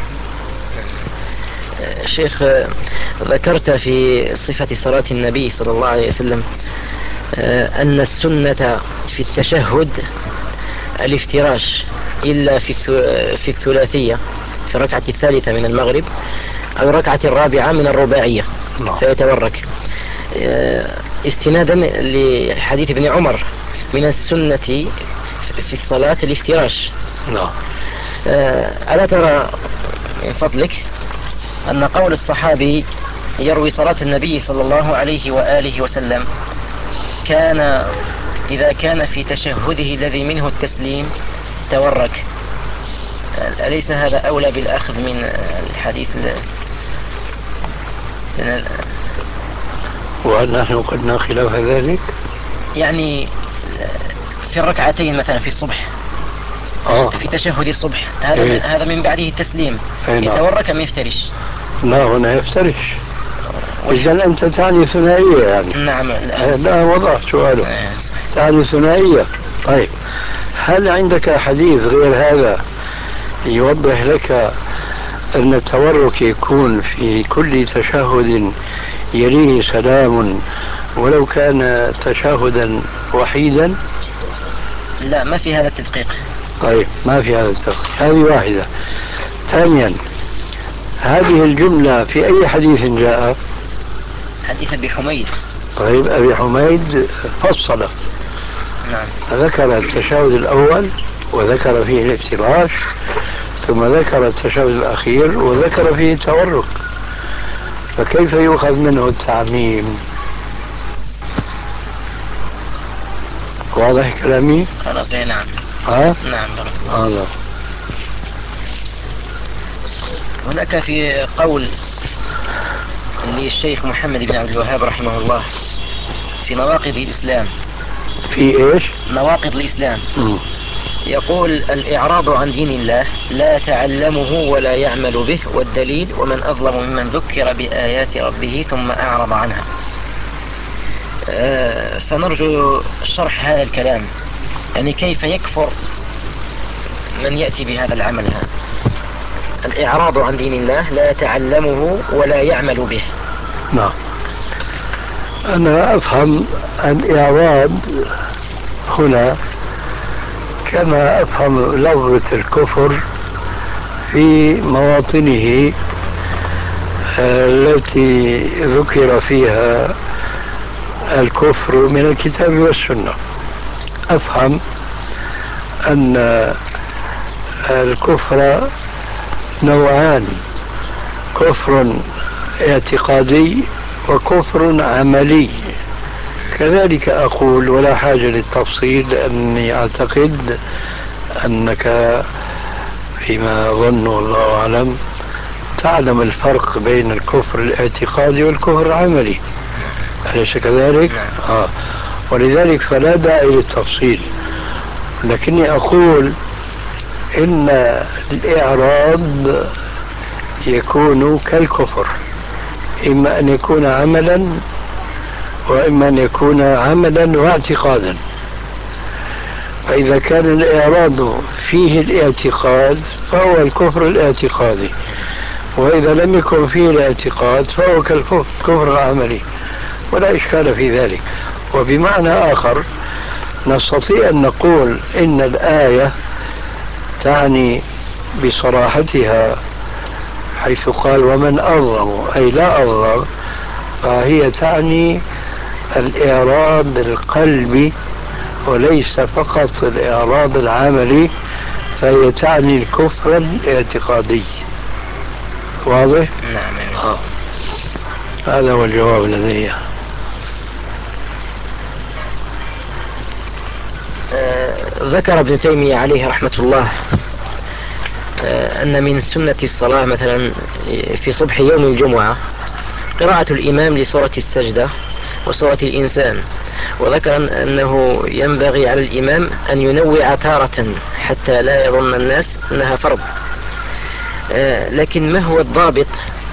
شيخ، ذكرت في صفة صلاة النبي صلى الله عليه وسلم أن السنة في التشهد الافتراش إلا في في الثلاثية، في الركعة الثالثة من المغرب أو الركعة الرابعة من الرباعية فيتورك، استنادا لحديث ابن عمر من السنة في الصلاة الافتراش. ألا ترى من فضلك أن قول الصحابي يروي صلاة النبي صلى الله عليه وآله وسلم كان إذا كان في تشهده الذي منه التسليم تورك، أليس هذا أولى بالأخذ من الحديث؟ وهل نحن قلنا خلاف ذلك؟ يعني في الركعتين مثلا في الصبح، آه. في تشهد الصبح هذا إيه؟ هذا من بعده التسليم إيه؟ يتورك أم يفترش؟ لا، هنا يفترش. إذا أنت تعني ثنائية يعني. نعم. لا، وضعت سؤاله. إيه؟ تعني ثنائية. طيب، هل عندك حديث غير هذا يوضح لك أن التورك يكون في كل تشهد يليه سلام ولو كان تشهدا وحيدا؟ لا، ما في هذا التدقيق. طيب، ما في هذا التدقيق. هذه واحدة. ثانيا، هذه الجملة في أي حديث جاء؟ حديث أبي حميد. طيب، أبي حميد فصل. نعم. ذكر التشهد الأول وذكر فيه الافتراش، ثم ذكر التشهد الأخير وذكر فيه التورك، فكيف يؤخذ منه التعميم؟ واضح كلامي؟ خلاص. نعم. ها؟ نعم. الله. هناك في قول للشيخ محمد بن عبد الوهاب رحمه الله في نواقض الإسلام. في إيش؟ نواقض الإسلام. م. يقول: الإعراض عن دين الله لا تعلمه ولا يعمل به، والدليل: ومن أظلم ممن ذكر بآيات ربه ثم أعرض عنها. آه فنرجو شرح هذا الكلام، يعني كيف يكفر من يأتي بهذا العمل هذا؟ الإعراض عن دين الله لا يتعلمه ولا يعمل به. نعم. أنا أفهم الإعراض هنا كما أفهم لفظة الكفر في مواطنه التي ذكر فيها الكفر من الكتاب والسنة. أفهم أن الكفر نوعان: كفر اعتقادي وكفر عملي. كذلك أقول، ولا حاجة للتفصيل، لأني أعتقد أنك فيما أظن والله أعلم تعلم الفرق بين الكفر الاعتقادي والكفر العملي، أليس كذلك؟ آه. ولذلك فلا داعي للتفصيل، لكني أقول إن الإعراض يكون كالكفر، إما أن يكون عملا وإما أن يكون عملا واعتقادا. فإذا كان الإعراض فيه الاعتقاد فهو الكفر الاعتقادي، وإذا لم يكن فيه الاعتقاد فهو كالكفر العملي، ولا إشكال في ذلك. وبمعنى آخر نستطيع أن نقول إن الآية تعني بصراحتها حيث قال ومن أظلم، أي لا أظلم، فهي تعني الإعراض القلبي وليس فقط الإعراض العملي، فهي تعني الكفر الاعتقادي. واضح؟ نعم. آه. هذا هو الجواب لدي. آه ذكر ابن تيمية عليه رحمة الله أن من سنة الصلاة مثلا في صبح يوم الجمعة قراءة الإمام لسورة السجدة وسورة الإنسان، وذكر أنه ينبغي على الإمام أن ينوع تارة حتى لا يظن الناس أنها فرض. لكن ما هو الضابط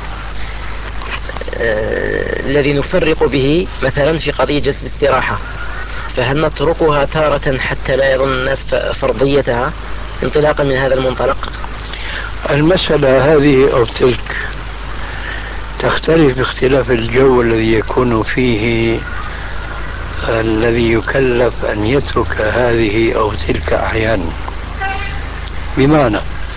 الذي نفرق به مثلا في قضية جلسة الاستراحة؟ فهل نتركها تارة حتى لا يظن الناس فرضيتها انطلاقا من هذا المنطلق؟ المسألة هذه أو تلك تختلف باختلاف الجو الذي يكون فيه الذي يكلف أن يترك هذه أو تلك أحيانا. بمعنى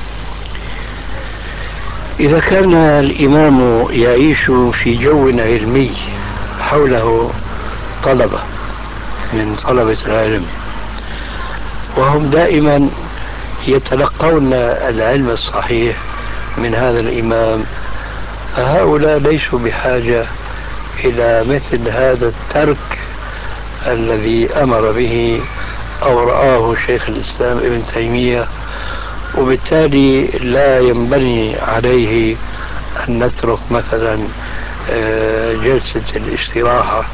إذا كان الإمام يعيش في جو علمي حوله طلبة من طلبة العلم وهم دائما يتلقون العلم الصحيح من هذا الإمام، فهؤلاء ليسوا بحاجة إلى مثل هذا الترك الذي أمر به أو رآه شيخ الإسلام ابن تيمية، وبالتالي لا ينبني عليه أن نترك مثلا جلسة الاستراحة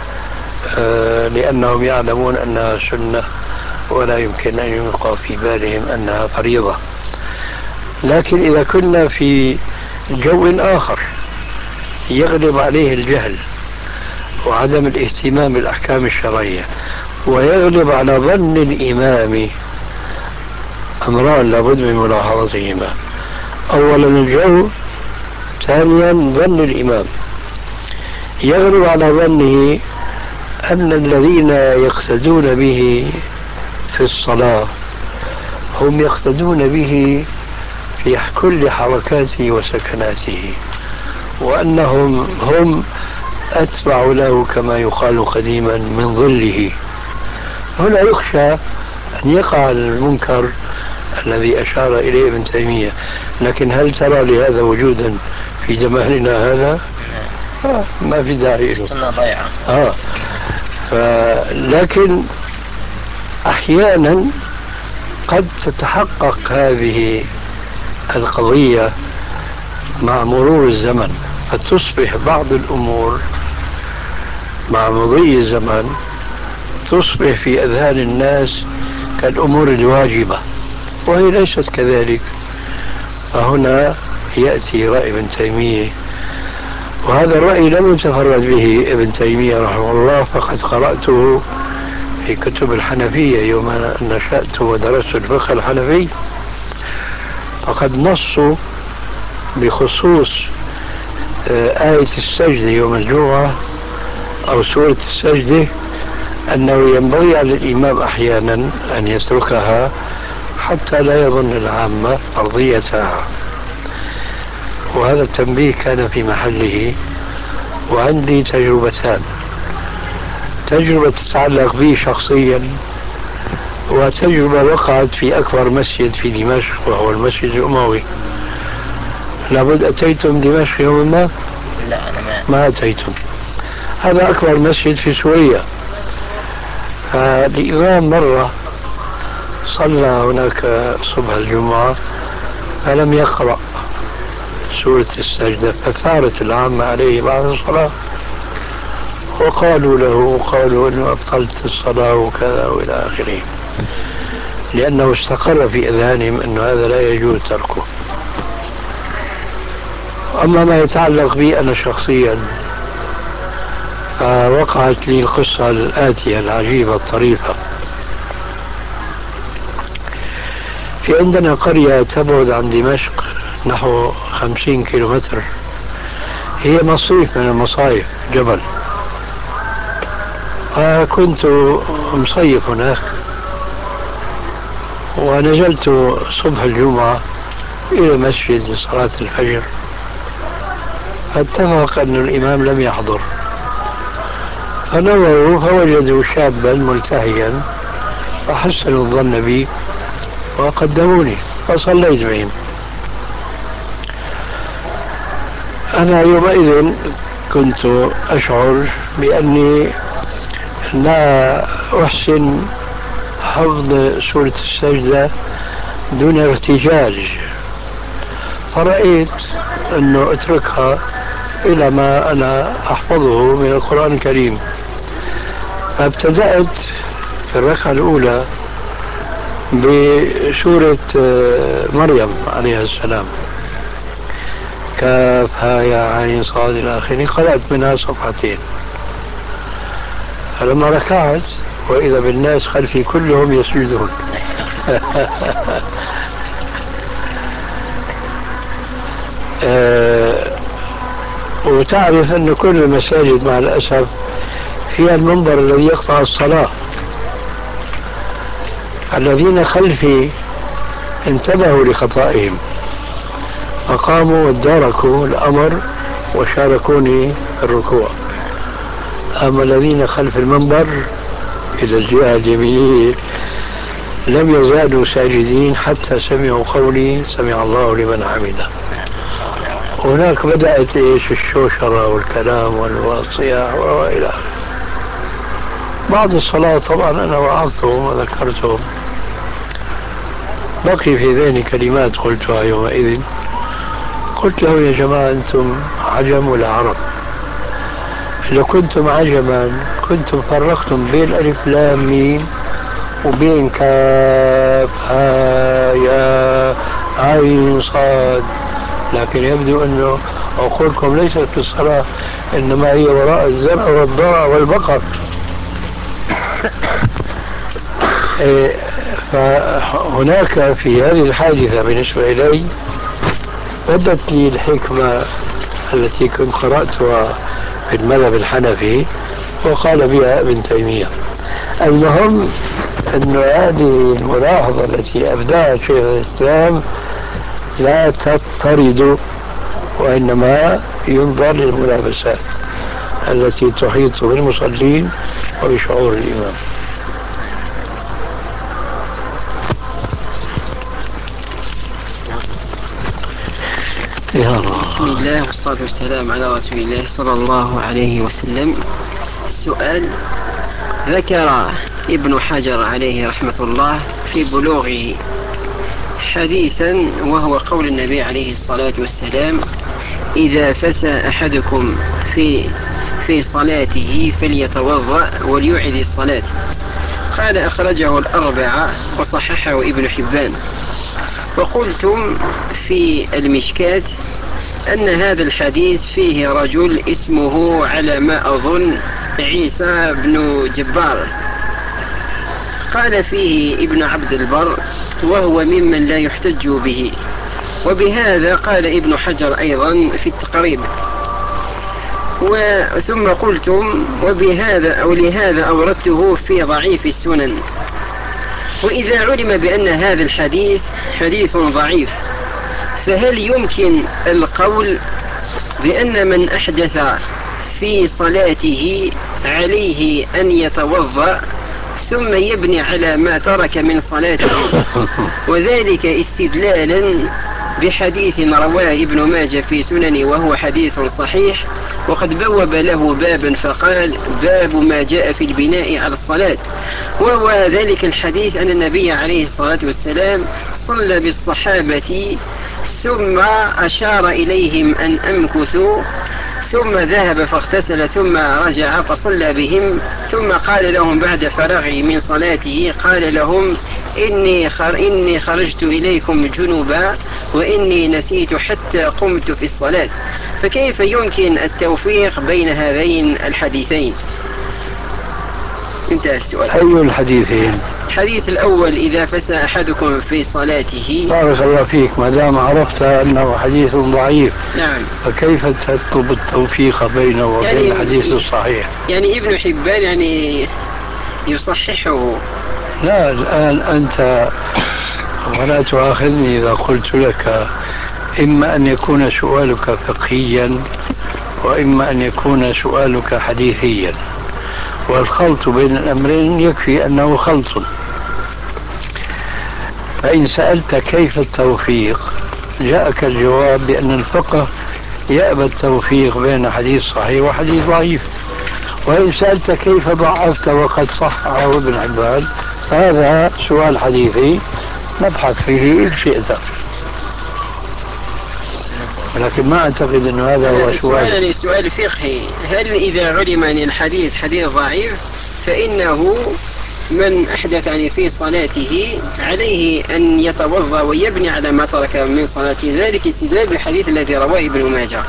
لأنهم يعلمون أنها سنة ولا يمكن أن يلقى في بالهم أنها فريضة. لكن إذا كنا في جو آخر يغلب عليه الجهل وعدم الاهتمام بالأحكام الشرعية ويغلب على ظن الإمام أمران لابد من ملاحظتهما: أولا الجو، ثانيا ظن الإمام. يغلب على ظنه أن الذين يقتدون به في الصلاة هم يقتدون به في كل حركاته وسكناته، وأنهم هم أتبع له كما يقال قديما من ظله. هنا يخشى أن يقع المنكر الذي أشار إليه ابن تيمية. لكن هل ترى لهذا وجودا في زماننا هذا؟ آه ما في داعي له. السنة ضيعة. آه لكن أحيانا قد تتحقق هذه القضية مع مرور الزمن، فتصبح بعض الأمور مع مضي الزمن تصبح في أذهان الناس كالأمور الواجبة، وهي ليست كذلك. فهنا يأتي رأي ابن تيمية، وهذا الرأي لم يتفرد به ابن تيمية رحمه الله، فقد قرأته في كتب الحنفية يوم نشأت ودرست الفقه الحنفي، فقد نصوا بخصوص آية السجدة يوم الجمعة أو سورة السجدة أنه ينبغي على الإمام أحيانا أن يتركها حتى لا يظن العامة فرضيتها. وهذا التنبيه كان في محله. وعندي تجربتان: تجربة تتعلق بي شخصيا، وتجربة وقعت في أكبر مسجد في دمشق وهو المسجد الأموي. لابد أتيتم دمشق يوم ما؟ لا أنا ما, ما أتيتم. هذا أكبر مسجد في سوريا. فالإمام مرة صلى هناك صبح الجمعة فلم يقرأ سورة السجدة، فثارت العامة عليه بعد الصلاة وقالوا له وقالوا أنه أبطلت الصلاة وكذا وإلى آخره، لأنه استقر في أذهانهم أن هذا لا يجوز تركه. أما ما يتعلق بي أنا شخصيا، فوقعت لي القصة الآتية العجيبة الطريفة. في عندنا قرية تبعد عن دمشق نحو خمسين كيلومتر، هي مصيف من المصايف، جبل. فكنت مصيف هناك ونزلت صبح الجمعة إلى مسجد صلاة الفجر، فاتفق أن الإمام لم يحضر، فنظروا فوجدوا شابا ملتهيا فحسنوا الظن بي وقدموني فصليت بهم. أنا يومئذ كنت أشعر بأني لا أحسن حفظ سورة السجدة دون ارتجاج فرأيت أنه أتركها إلى ما أنا أحفظه من القرآن الكريم. فابتدأت في الركعة الأولى بسورة مريم عليها السلام، كاف ها يا عين صاد إلى آخره، قرأت منها صفحتين. فلما ركعت وإذا بالناس خلفي كلهم يسجدون أه وتعرف أن كل المساجد مع الأسف فيها المنبر الذي يقطع الصلاة. الذين خلفي انتبهوا لخطائهم فقاموا واداركوا الأمر وشاركوني في الركوع. أما الذين خلف المنبر إلى الجهة اليمينية لم يزالوا ساجدين حتى سمعوا قولي سمع الله لمن حمده. هناك بدأت إيش الشوشرة والكلام والصياح وإلى آخره. بعد الصلاة طبعا أنا وعظتهم وذكرتهم، بقي في ذهني كلمات قلتها يومئذ. قلت له يا جماعة أنتم عجم ولا عرب؟ إذا كنتم عجما كنتم فرقتم بين ألف لام ميم وبين كاف ها يا عين صاد، لكن يبدو أنه عقولكم ليست في الصلاة إنما هي وراء الزرع والضرع والبقر. فهناك في هذه الحادثة بالنسبة إلي بدت لي الحكمة التي كنت قرأتها في المذهب الحنفي وقال بها ابن تيمية. المهم أن هذه الملاحظة التي أبداها شيخ الإسلام لا تضطرد، وإنما ينظر للملابسات التي تحيط بالمصلين وبشعور الإمام. بسم الله والصلاة والسلام على رسول الله صلى الله عليه وسلم. السؤال: ذكر ابن حجر عليه رحمة الله في بلوغه حديثا وهو قول النبي عليه الصلاة والسلام: إذا فسى أحدكم في في صلاته فليتوضأ وليعد الصلاة. قال: أخرجه الأربعة وصححه ابن حبان. وقلتم في المشكاة أن هذا الحديث فيه رجل اسمه على ما أظن عيسى بن جبار. قال فيه ابن عبد البر وهو ممن لا يحتج به، وبهذا قال ابن حجر أيضا في التقريب. وثم قلتم وبهذا أو لهذا أوردته في ضعيف السنن. وإذا علم بأن هذا الحديث حديث ضعيف فهل يمكن القول بأن من أحدث في صلاته عليه أن يتوضأ ثم يبني على ما ترك من صلاته، وذلك استدلالا بحديث رواه ابن ماجه في سننه وهو حديث صحيح، وقد بوب له بابا فقال: باب ما جاء في البناء على الصلاة، وهو ذلك الحديث أن النبي عليه الصلاة والسلام صلى بالصحابة ثم أشار إليهم أن أمكثوا، ثم ذهب فاغتسل ثم رجع فصلى بهم، ثم قال لهم بعد فراغه من صلاته قال لهم: إني, خر إني خرجت إليكم جنبا وإني نسيت حتى قمت في الصلاة. فكيف يمكن التوفيق بين هذين الحديثين؟ انتهى السؤال. أي الحديثين؟ الحديث الأول: إذا فسى أحدكم في صلاته. بارك الله فيك، ما دام عرفت أنه حديث ضعيف نعم، فكيف تطلب التوفيق بينه وبين يعني الحديث الصحيح؟ يعني ابن حبان يعني يصححه. لا، الآن أنت ولا تؤاخذني إذا قلت لك إما أن يكون سؤالك فقهيا وإما أن يكون سؤالك حديثيا، والخلط بين الأمرين يكفي أنه خلط. فإن سألت كيف التوفيق جاءك الجواب بأن الفقه يأبى التوفيق بين حديث صحيح وحديث ضعيف. وإن سألت كيف ضعفت وقد صححه ابن حبان فهذا سؤال حديثي نبحث فيه إن شئت. لكن ما أعتقد أن هذا هو السؤال. سؤال. سؤال فقهي: هل إذا علم أن الحديث حديث ضعيف فإنه من أحدث يعني في صلاته عليه أن يتوضأ ويبني على ما ترك من صلاته، ذلك استدلال بالحديث الذي رواه ابن ماجه؟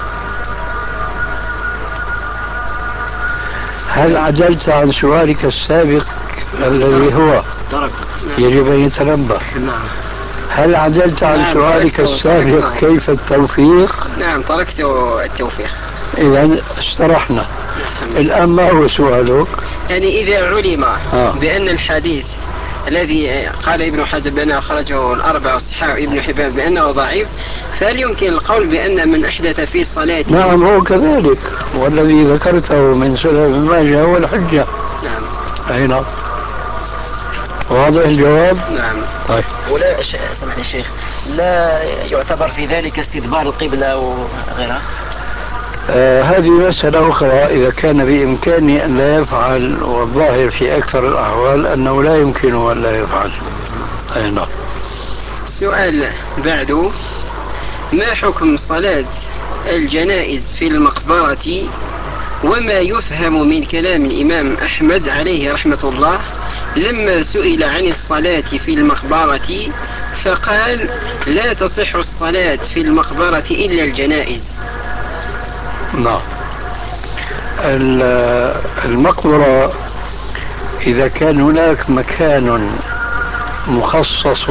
هل عدلت عن سؤالك السابق الذي هو يجب أن يتنبه؟ هل عدلت عن نعم سؤالك تركته السابق تركته. كيف التوفيق؟ نعم تركت التوفيق. إذا استرحنا. الآن ما هو سؤالك؟ يعني إذا علم آه. بأن الحديث الذي قال ابن حزم بأنه أخرجه الأربعة وصححه ابن حبان بأنه ضعيف، فهل يمكن القول بأن من أحدث في صلاته؟ نعم هو كذلك، والذي ذكرته من سنن ابن ماجه هو الحجة. نعم. أي نعم. واضح الجواب؟ نعم. طيب. ولا سمحني الشيخ، لا يعتبر في ذلك استدبار القبلة وغيرها؟ آه هذه مسألة أخرى، إذا كان بإمكانه أن لا يفعل، والظاهر في أكثر الأحوال أنه لا يمكنه أن لا يفعل. أي نعم. سؤال بعده: ما حكم صلاة الجنائز في المقبرة، وما يفهم من كلام الإمام أحمد عليه رحمة الله لما سئل عن الصلاة في المقبرة فقال: لا تصح الصلاة في المقبرة إلا الجنائز؟ نعم. المقبرة إذا كان هناك مكان مخصص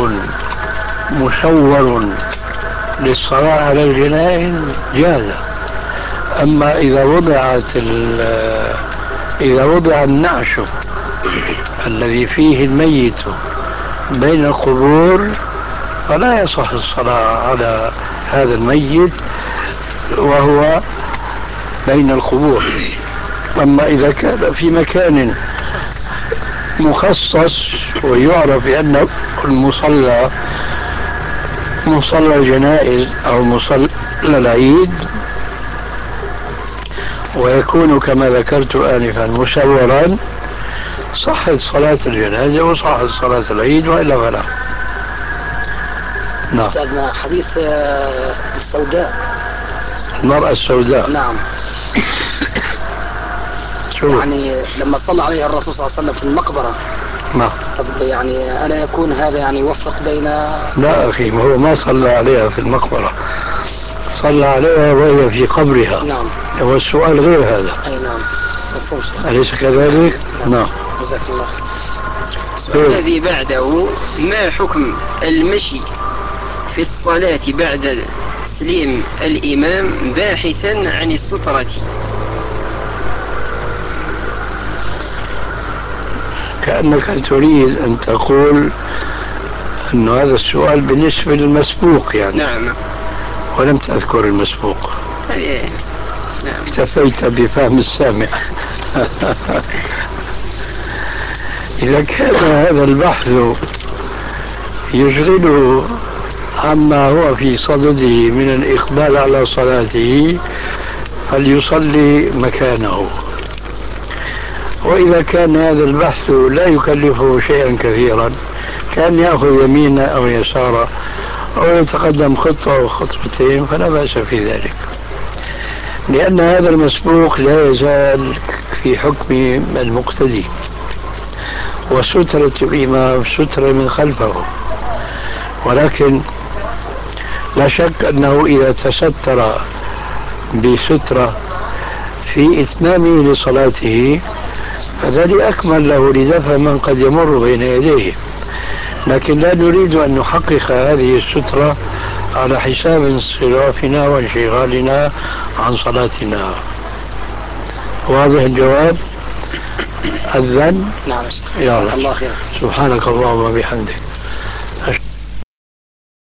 مشور للصلاة على الجنائز جاز. أما إذا وضعت إذا وضع النعش الذي فيه الميت بين القبور فلا يصح الصلاة على هذا الميت وهو بين القبور. أما إذا كان في مكان مخصص ويعرف بأنه المصلى مصلى الجنائز أو مصلى العيد، ويكون كما ذكرت آنفا مشورا، صحت صلاة الجنازة وصحت صلاة العيد، وإلا فلا. نعم. أستاذنا حديث السوداء، المرأة السوداء. نعم. شو؟ يعني لما صلى عليها الرسول صلى الله عليه وسلم في المقبرة. نعم. طب يعني ألا يكون هذا يعني يوفق بين؟ لا أخي، ما هو ما صلى عليها في المقبرة، صلى عليها وهي في قبرها. نعم. هو السؤال غير هذا. أي نعم. مفهوم. أليس كذلك؟ نعم. جزاك الله. الذي بعده: ما حكم المشي في الصلاة بعد تسليم الإمام باحثا عن السترة؟ كأنك تريد أن تقول أن هذا السؤال بالنسبة للمسبوق يعني. نعم. ولم تذكر المسبوق. أيه. نعم. اكتفيت بفهم السامع. إذا كان هذا البحث يشغله عما هو في صدده من الإقبال على صلاته فليصلي مكانه. وإذا كان هذا البحث لا يكلفه شيئا كثيرا، كان يأخذ يمينا أو يسارا أو يتقدم خطوة أو خطوتين، فلا بأس في ذلك، لأن هذا المسبوق لا يزال في حكم المقتدي، وسترة الإمام سترة من خلفه. ولكن لا شك أنه إذا تستر بسترة في إتمامه لصلاته فذلك أكمل له لدفع من قد يمر بين يديه، لكن لا نريد أن نحقق هذه السترة على حساب انصرافنا وانشغالنا عن صلاتنا. واضح الجواب؟ أذن؟ نعم. يلا. الله خير. سبحانك اللهم وبحمدك.